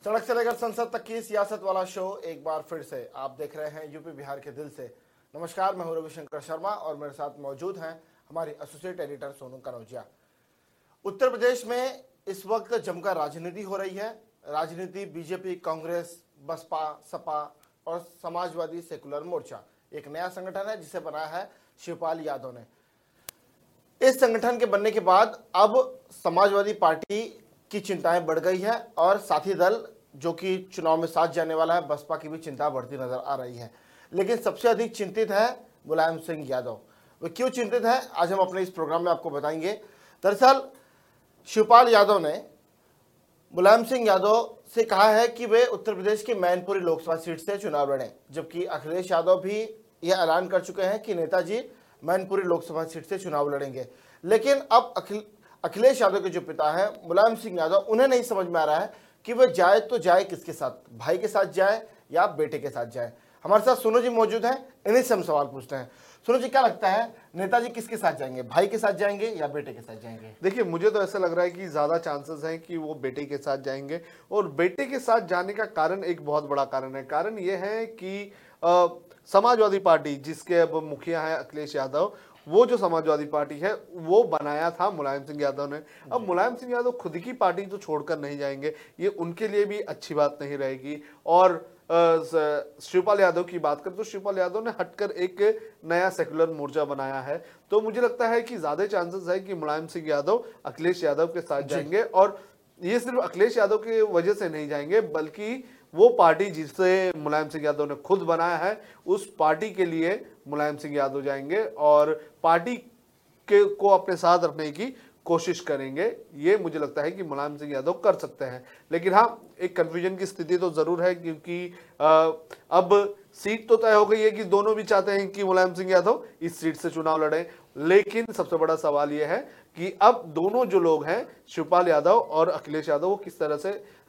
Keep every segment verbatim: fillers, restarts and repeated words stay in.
सड़क से लेकर संसद तक की सियासत वाला शो एक बार फिर से आप देख रहे हैं यूपी बिहार के दिल से। नमस्कार, मैं हूं रविशंकर शर्मा और मेरे साथ मौजूद हैं हमारी एसोसिएट एडिटर सोनू कनौजिया। उत्तर प्रदेश में इस वक्त जमकर राजनीति हो रही है। राजनीति बीजेपी, कांग्रेस, बसपा, सपा और समाजवादी सेकुलर मोर्चा, एक नया संगठन है जिसे बनाया है शिवपाल यादव ने। इस संगठन के बनने के बाद अब समाजवादी पार्टी की चिंताएं बढ़ गई है और साथी दल जो कि चुनाव में साथ जाने वाला है, बसपा की भी चिंता बढ़ती नजर आ रही है। लेकिन सबसे अधिक चिंतित है मुलायम सिंह यादव। वो क्यों चिंतित है, आज हम अपने इस प्रोग्राम में आपको बताएंगे। दरअसल शिवपाल यादव ने मुलायम सिंह यादव से कहा है कि वे उत्तर प्रदेश की मैनपुरी लोकसभा सीट से चुनाव लड़ें, जबकि अखिलेश यादव भी यह ऐलान कर चुके हैं कि नेताजी मैनपुरी लोकसभा सीट से चुनाव लड़ेंगे। लेकिन अब अखिल अखिलेश यादव के जो पिता हैं मुलायम सिंह यादव, उन्हें नहीं समझ में आ रहा है कि वह जाए तो जाए किसके साथ, भाई के साथ जाए या बेटे के साथ जाए। हमारे साथ सोनू जी मौजूद हैं, इन्हीं से हम सवाल पूछते हैं। सोनू जी, क्या लगता है नेताजी किसके साथ जाएंगे, भाई के साथ जाएंगे या बेटे के साथ जाएंगे? देखिए, मुझे तो ऐसा लग रहा है कि ज्यादा चांसेस हैं कि वो बेटे के साथ जाएंगे। और बेटे के साथ जाने का कारण एक बहुत बड़ा कारण है। कारण ये है कि आ, समाजवादी पार्टी, जिसके अब मुखिया हैं अखिलेश यादव, वो जो समाजवादी पार्टी है वो बनाया था मुलायम सिंह यादव ने। अब मुलायम सिंह यादव खुद की पार्टी तो छोड़कर नहीं जाएंगे, ये उनके लिए भी अच्छी बात नहीं रहेगी। और शिवपाल यादव की बात करें तो शिवपाल यादव ने हटकर एक नया सेकुलर मोर्चा बनाया है। तो मुझे लगता है कि ज्यादा चांसेस है कि मुलायम सिंह यादव अखिलेश यादव के साथ जाएंगे। और ये सिर्फ अखिलेश यादव की वजह से नहीं जाएंगे, बल्कि वो पार्टी जिसे मुलायम सिंह यादव ने खुद बनाया है, उस पार्टी के लिए मुलायम सिंह यादव जाएंगे और पार्टी के को अपने साथ रखने की कोशिश करेंगे। ये मुझे लगता है कि मुलायम सिंह यादव कर सकते हैं। लेकिन हाँ, एक कंफ्यूजन की स्थिति तो जरूर है, क्योंकि आ, अब सीट तो तय हो गई है कि दोनों भी चाहते हैं कि मुलायम सिंह यादव इस सीट से चुनाव लड़ें। लेकिन सबसे बड़ा सवाल यह है कि अब दोनों जो लोग हैं, शिवपाल यादव और अखिलेश यादव, वो किस तरह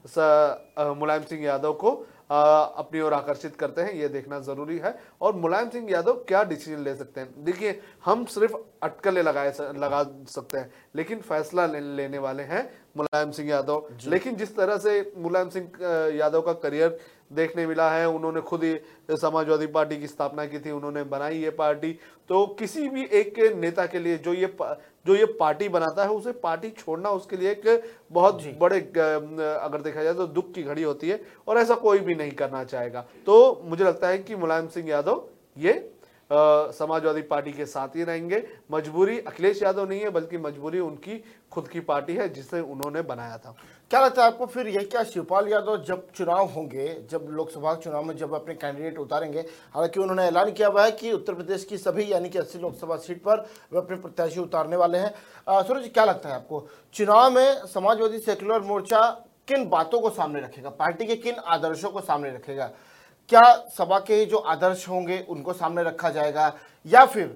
से मुलायम सिंह यादव को आ, अपनी ओर आकर्षित करते हैं, ये देखना जरूरी है। और मुलायम सिंह यादव क्या डिसीजन ले सकते हैं। देखिए, हम सिर्फ अटकलें लगाए लगा सकते हैं, लेकिन फैसला ले, लेने वाले हैं मुलायम सिंह यादव। लेकिन जिस तरह से मुलायम सिंह यादव का करियर देखने मिला है, उन्होंने खुद ही समाजवादी पार्टी की स्थापना की थी, उन्होंने बनाई ये पार्टी। तो किसी भी एक नेता के लिए जो ये जो ये पार्टी बनाता है, उसे पार्टी छोड़ना उसके लिए एक बहुत बड़े, अगर देखा जाए तो दुख की घड़ी होती है, और ऐसा कोई भी नहीं करना चाहेगा। तो मुझे लगता है कि मुलायम सिंह यादव ये आ, समाजवादी पार्टी के साथ ही रहेंगे। मजबूरी अखिलेश यादव नहीं है, बल्कि मजबूरी उनकी खुद की पार्टी है जिसे उन्होंने बनाया था। क्या लगता है आपको फिर ये, क्या शिवपाल यादव जब चुनाव होंगे, जब लोकसभा चुनाव में जब अपने कैंडिडेट उतारेंगे, हालांकि उन्होंने ऐलान किया हुआ है कि उत्तर प्रदेश की सभी यानी कि अस्सी लोकसभा सीट पर वे अपने प्रत्याशी उतारने वाले हैं। सूरज, क्या लगता है आपको चुनाव में समाजवादी सेकुलर मोर्चा किन बातों को सामने रखेगा, पार्टी के किन आदर्शों को सामने रखेगा? क्या सपा के जो आदर्श होंगे उनको सामने रखा जाएगा, या फिर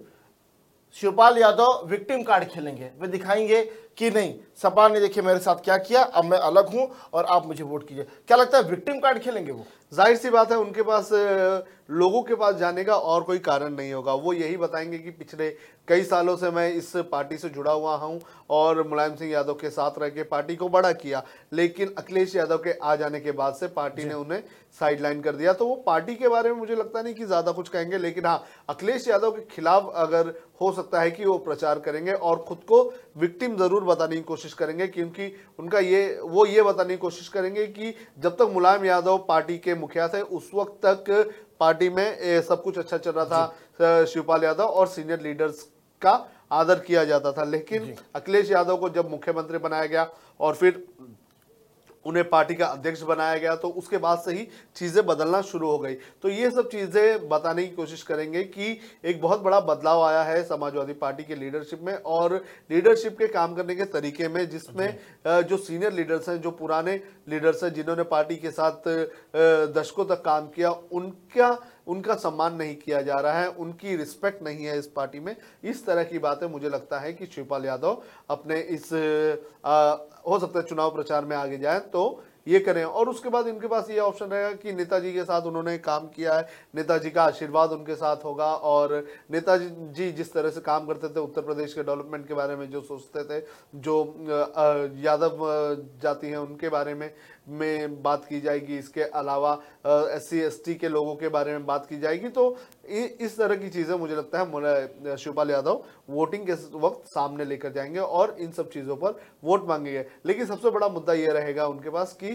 शिवपाल यादव विक्टिम कार्ड खेलेंगे, वे दिखाएंगे कि नहीं, सपा ने देखिए मेरे साथ क्या किया, अब मैं अलग हूं और आप मुझे वोट कीजिए? क्या लगता है विक्टिम कार्ड खेलेंगे वो? जाहिर सी बात है, उनके पास लोगों के पास जाने का और कोई कारण नहीं होगा। वो यही बताएंगे कि पिछले कई सालों से मैं इस पार्टी से जुड़ा हुआ हूं और मुलायम सिंह यादव के साथ रह के पार्टी को बड़ा किया, लेकिन अखिलेश यादव के आ जाने के बाद से पार्टी ने उन्हें साइडलाइन कर दिया। तो वो पार्टी के बारे में मुझे लगता नहीं कि ज्यादा कुछ कहेंगे। लेकिन हाँ, अखिलेश यादव के खिलाफ अगर हो सकता है कि वो प्रचार करेंगे और खुद को विक्टिम जरूर बताने की कोशिश करेंगे, क्योंकि उनका ये वो ये बताने की कोशिश करेंगे कि जब तक मुलायम यादव पार्टी के मुखिया थे, उस वक्त तक पार्टी में सब कुछ अच्छा चल रहा था, शिवपाल यादव और सीनियर लीडर्स का आदर किया जाता था। लेकिन अखिलेश यादव को जब मुख्यमंत्री बनाया गया और फिर उन्हें पार्टी का अध्यक्ष बनाया गया, तो उसके बाद से ही चीजें बदलना शुरू हो गई। तो ये सब चीजें बताने की कोशिश करेंगे कि एक बहुत बड़ा बदलाव आया है समाजवादी पार्टी के लीडरशिप में और लीडरशिप के काम करने के तरीके में, जिसमें जो सीनियर लीडर्स हैं, जो पुराने लीडर्स हैं, जिन्होंने पार्टी के साथ दशकों तक काम किया, उनका उनका सम्मान नहीं किया जा रहा है, उनकी रिस्पेक्ट नहीं है इस पार्टी में। इस तरह की बातें मुझे लगता है कि शिवपाल यादव अपने इस आ, हो सकता है चुनाव प्रचार में आगे जाए तो ये करें। और उसके बाद इनके पास ये ऑप्शन रहेगा कि नेताजी के साथ उन्होंने काम किया है, नेताजी का आशीर्वाद उनके साथ होगा, और नेताजी जी जिस तरह से काम करते थे, उत्तर प्रदेश के डेवलपमेंट के बारे में जो सोचते थे, जो यादव जाति हैं उनके बारे में में बात की जाएगी, इसके अलावा एस सी एस टी के लोगों के बारे में बात की जाएगी। तो इस तरह की चीज़ें मुझे लगता है शिवपाल यादव वोटिंग के वक्त सामने लेकर जाएंगे और इन सब चीज़ों पर वोट मांगेंगे। लेकिन सबसे बड़ा मुद्दा यह रहेगा उनके पास कि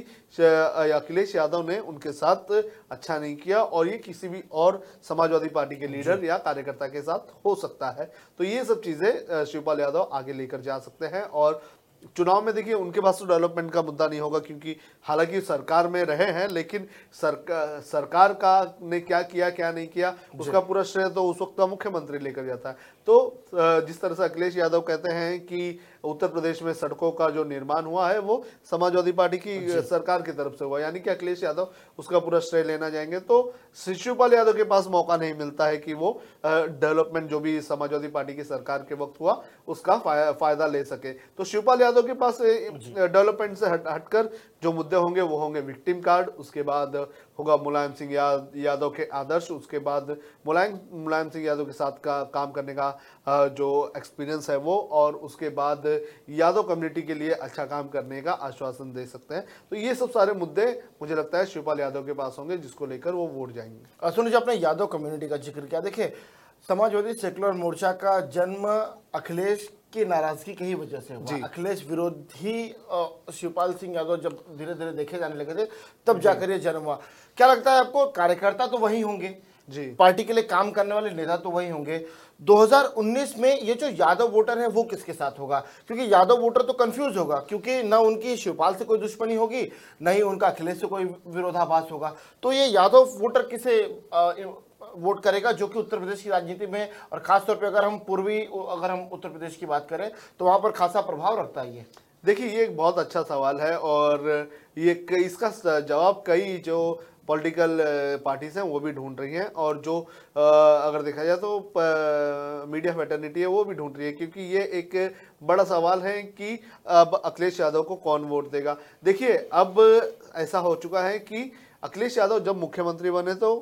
अखिलेश यादव ने उनके साथ अच्छा नहीं किया और ये किसी भी और समाजवादी पार्टी के लीडर या कार्यकर्ता के साथ हो सकता है। तो ये सब चीज़ें शिवपाल यादव आगे लेकर जा सकते हैं। और चुनाव में देखिए उनके पास तो डेवलपमेंट का मुद्दा नहीं होगा, क्योंकि हालांकि सरकार में रहे हैं, लेकिन सरकार सरकार का ने क्या किया क्या नहीं किया उसका पूरा श्रेय तो उस वक्त का मुख्यमंत्री लेकर जाता है। तो जिस तरह से अखिलेश यादव कहते हैं कि उत्तर प्रदेश में सड़कों का जो निर्माण हुआ है वो समाजवादी पार्टी की सरकार की तरफ से हुआ, यानी कि अखिलेश यादव उसका पूरा श्रेय लेना चाहेंगे। तो शिवपाल यादव के पास मौका नहीं मिलता है कि वो डेवलपमेंट जो भी समाजवादी पार्टी की सरकार के वक्त हुआ उसका फायदा ले सके। तो शिवपाल यादव के पास डेवलपमेंट से हट हटकर जो मुद्दे होंगे वो होंगे विक्टिम कार्ड, उसके बाद होगा मुलायम सिंह यादव के आदर्श, उसके बाद मुलायम मुलायम सिंह यादव के साथ का काम करने का जो एक्सपीरियंस है वो, और उसके बाद यादव कम्युनिटी के लिए अच्छा काम करने का आश्वासन दे सकते हैं। तो ये सब सारे मुद्दे मुझे लगता है शिवपाल यादव के पास होंगे जिसको लेकर वो वोट जाएंगे। सुनिए, जो आपने यादव कम्युनिटी का जिक्र किया, देखिए समाजवादी सेकुलर मोर्चा का जन्म अखिलेश की नाराजगी की ही वजह से हुआ। अखिलेश विरोधी शिवपाल सिंह यादव जब धीरे धीरे देखे जाने लगे थे तब जाकर ये जन्म हुआ। क्या लगता है आपको, कार्यकर्ता तो वही होंगे जी, पार्टी के लिए काम करने वाले नेता तो वही होंगे, दो हज़ार उन्नीस में ये जो यादव वोटर है वो किसके साथ होगा? क्योंकि यादव वोटर तो कंफ्यूज होगा, क्योंकि ना उनकी शिवपाल से कोई दुश्मनी होगी, ना ही उनका अखिलेश से कोई विरोधाभास होगा। तो ये यादव वोटर किसे आ, वोट करेगा, जो कि उत्तर प्रदेश की राजनीति में और खासतौर पे अगर हम पूर्वी अगर हम उत्तर प्रदेश की बात करें तो वहां पर खासा प्रभाव रखता है ये? देखिए ये एक बहुत अच्छा सवाल है और ये इसका जवाब कई जो पॉलिटिकल पार्टीज हैं वो भी ढूंढ रही हैं, और जो अगर देखा जाए तो मीडिया फैटर्निटी है वो भी ढूंढ रही है, क्योंकि ये एक बड़ा सवाल है कि अब अखिलेश यादव को कौन वोट देगा। देखिए अब ऐसा हो चुका है कि अखिलेश यादव जब मुख्यमंत्री बने तो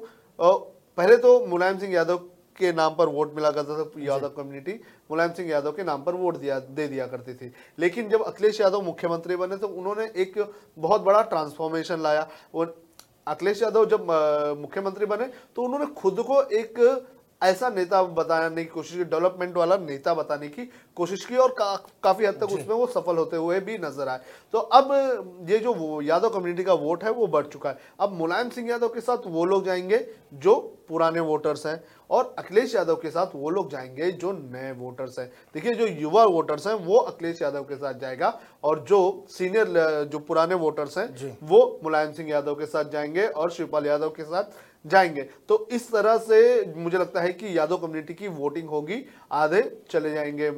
पहले तो मुलायम सिंह यादव के नाम पर वोट मिला करता था, यादव कम्युनिटी मुलायम सिंह यादव के नाम पर वोट दिया दे दिया करती थी। लेकिन जब अखिलेश यादव मुख्यमंत्री बने तो उन्होंने एक बहुत बड़ा ट्रांसफॉर्मेशन लाया। वो अखिलेश यादव जब मुख्यमंत्री बने तो उन्होंने खुद को एक ऐसा नेता बताने की कोशिश की, डेवलपमेंट वाला नेता बताने की कोशिश की, और का, काफी हद तक उसमें वो सफल होते हुए भी नजर आए। तो अब ये जो वो यादव कम्युनिटी का वोट है वो बढ़ चुका है। अब मुलायम सिंह यादव के साथ वो लोग जाएंगे जो पुराने वोटर्स हैं, और अखिलेश यादव के साथ वो लोग जाएंगे जो नए वोटर्स हैं। देखिए जो युवा वोटर्स हैं वो अखिलेश यादव के साथ जाएगा, और जो सीनियर जो पुराने वोटर्स हैं वो मुलायम सिंह यादव के साथ जाएंगे और शिवपाल यादव के साथ जाएंगे। तो इस तरह से मुझे लगता है कि यादव कम्युनिटी की वोटिंग होगी, आधे चले जाएंगे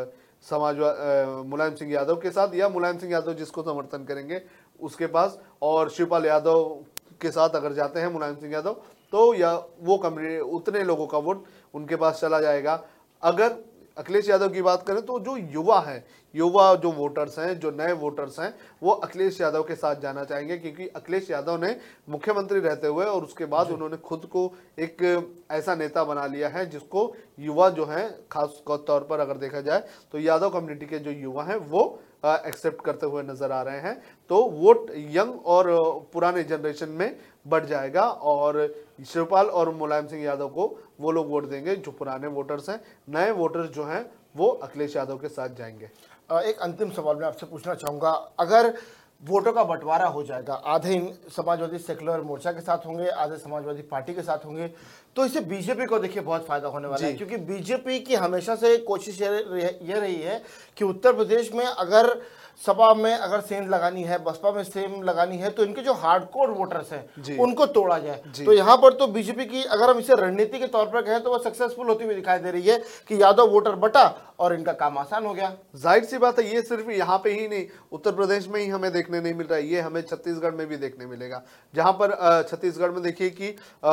समाज मुलायम सिंह यादव के साथ, या मुलायम सिंह यादव जिसको समर्थन करेंगे उसके पास, और शिवपाल यादव के साथ अगर जाते हैं मुलायम सिंह यादव तो या वो कम्युनिटी उतने लोगों का वोट उनके पास चला जाएगा। अगर अखिलेश यादव की बात करें तो जो युवा हैं, युवा जो वोटर्स हैं, जो नए वोटर्स हैं, वो अखिलेश यादव के साथ जाना चाहेंगे, क्योंकि अखिलेश यादव ने मुख्यमंत्री रहते हुए और उसके बाद उन्होंने खुद को एक ऐसा नेता बना लिया है जिसको युवा जो हैं खास तौर पर अगर देखा जाए तो यादव कम्युनिटी के जो युवा हैं वो एक्सेप्ट करते हुए नजर आ रहे हैं। तो वोट यंग और पुराने जनरेशन में बढ़ जाएगा, और शिवपाल और मुलायम सिंह यादव को वो लोग वोट देंगे जो पुराने वोटर्स हैं। नए वोटर्स जो हैं वो अखिलेश यादव के साथ जाएंगे। एक अंतिम सवाल मैं आपसे पूछना चाहूंगा, अगर वोटों का बंटवारा हो जाएगा, आधे समाजवादी सेकुलर मोर्चा के साथ होंगे, आधे समाजवादी पार्टी के साथ होंगे, तो इससे बीजेपी को देखिए बहुत फायदा होने वाला है, क्योंकि बीजेपी की हमेशा से कोशिश ये रही है कि उत्तर प्रदेश में अगर सपा में अगर सेंध लगानी है, बसपा में सेम लगानी है, तो इनके जो हार्डकोर वोटर्स हैं उनको तोड़ा जाए। तो यहाँ पर तो बीजेपी की अगर हम इसे रणनीति के तौर पर कहें तो वह सक्सेसफुल होती हुई दिखाई दे रही है कि यादव वोटर बटा और इनका काम आसान हो गया। जाहिर सी बात है, ये सिर्फ यहाँ पे ही नहीं, उत्तर प्रदेश में ही हमें देखने नहीं मिल रहा है, ये हमें छत्तीसगढ़ में भी देखने मिलेगा, जहां पर छत्तीसगढ़ में देखिए कि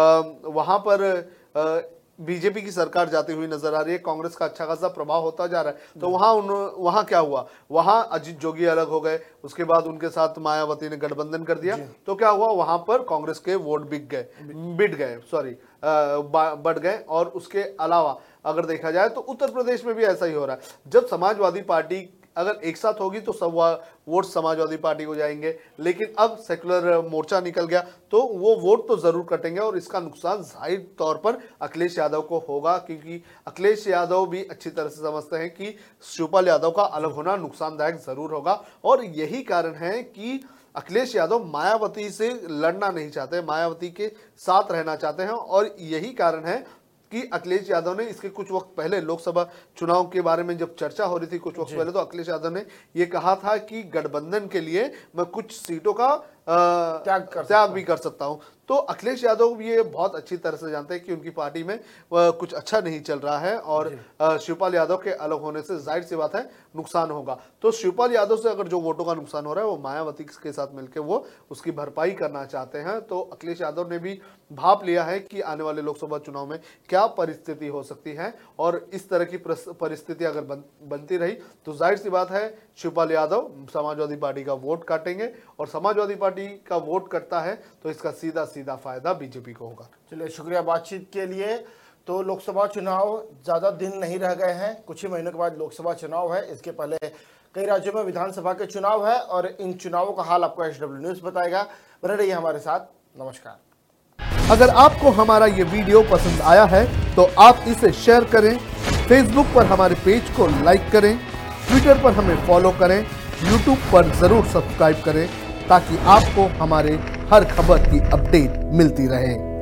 वहां पर बीजेपी की सरकार जाती हुई नजर आ रही है, कांग्रेस का अच्छा खासा प्रभाव होता जा रहा है। तो वहां उन वहां क्या हुआ, वहां अजीत जोगी अलग हो गए, उसके बाद उनके साथ मायावती ने गठबंधन कर दिया, तो क्या हुआ, वहां पर कांग्रेस के वोट बिक गए बिट गए सॉरी बढ़ गए। और उसके अलावा अगर देखा जाए तो उत्तर प्रदेश में भी ऐसा ही हो रहा है। जब समाजवादी पार्टी अगर एक साथ होगी तो सब वोट समाजवादी पार्टी को जाएंगे, लेकिन अब सेकुलर मोर्चा निकल गया तो वो वोट तो जरूर कटेंगे और इसका नुकसान जाहिर तौर पर अखिलेश यादव को होगा, क्योंकि अखिलेश यादव भी अच्छी तरह से समझते हैं कि शिवपाल यादव का अलग होना नुकसानदायक जरूर होगा। और यही कारण है कि अखिलेश यादव मायावती से लड़ना नहीं चाहते, मायावती के साथ रहना चाहते हैं। और यही कारण है कि अखिलेश यादव ने इसके कुछ वक्त पहले लोकसभा चुनाव के बारे में जब चर्चा हो रही थी कुछ वक्त पहले, तो अखिलेश यादव ने यह कहा था कि गठबंधन के लिए मैं कुछ सीटों का त्याग कर त्याग भी कर सकता हूं। तो अखिलेश यादव ये बहुत अच्छी तरह से जानते हैं कि उनकी पार्टी में कुछ अच्छा नहीं चल रहा है और शिवपाल यादव के अलग होने से जाहिर सी बात है नुकसान होगा। तो शिवपाल यादव से अगर जो वोटों का नुकसान हो रहा है वो मायावती के साथ मिलकर वो उसकी भरपाई करना चाहते हैं। तो अखिलेश यादव ने भी भाप लिया है कि आने वाले लोकसभा चुनाव में क्या परिस्थिति हो सकती है, और इस तरह की परिस्थिति अगर बन, बनती रही तो जाहिर सी बात है शिवपाल यादव समाजवादी पार्टी का वोट काटेंगे, और समाजवादी पार्टी का वोट कटता है तो इसका सीधा सीधा फायदा बीजेपी को होगा। चलिए, शुक्रिया बातचीत के लिए। तो लोकसभा चुनाव ज्यादा दिन नहीं रह गए हैं, कुछ ही महीनों के बाद लोकसभा चुनाव है। इसके पहले कई राज्यों में विधानसभा के चुनाव है और इन चुनावों का हाल आपको एच डब्ल्यू न्यूज बताएगा। बने रहिए हमारे साथ। नमस्कार। अगर आपको हमारा ये वीडियो पसंद आया है तो आप इसे शेयर करें, फेसबुक पर हमारे पेज को लाइक करें, ट्विटर पर हमें फॉलो करें, यूट्यूब पर जरूर सब्सक्राइब करें ताकि आपको हमारे हर खबर की अपडेट मिलती रहे।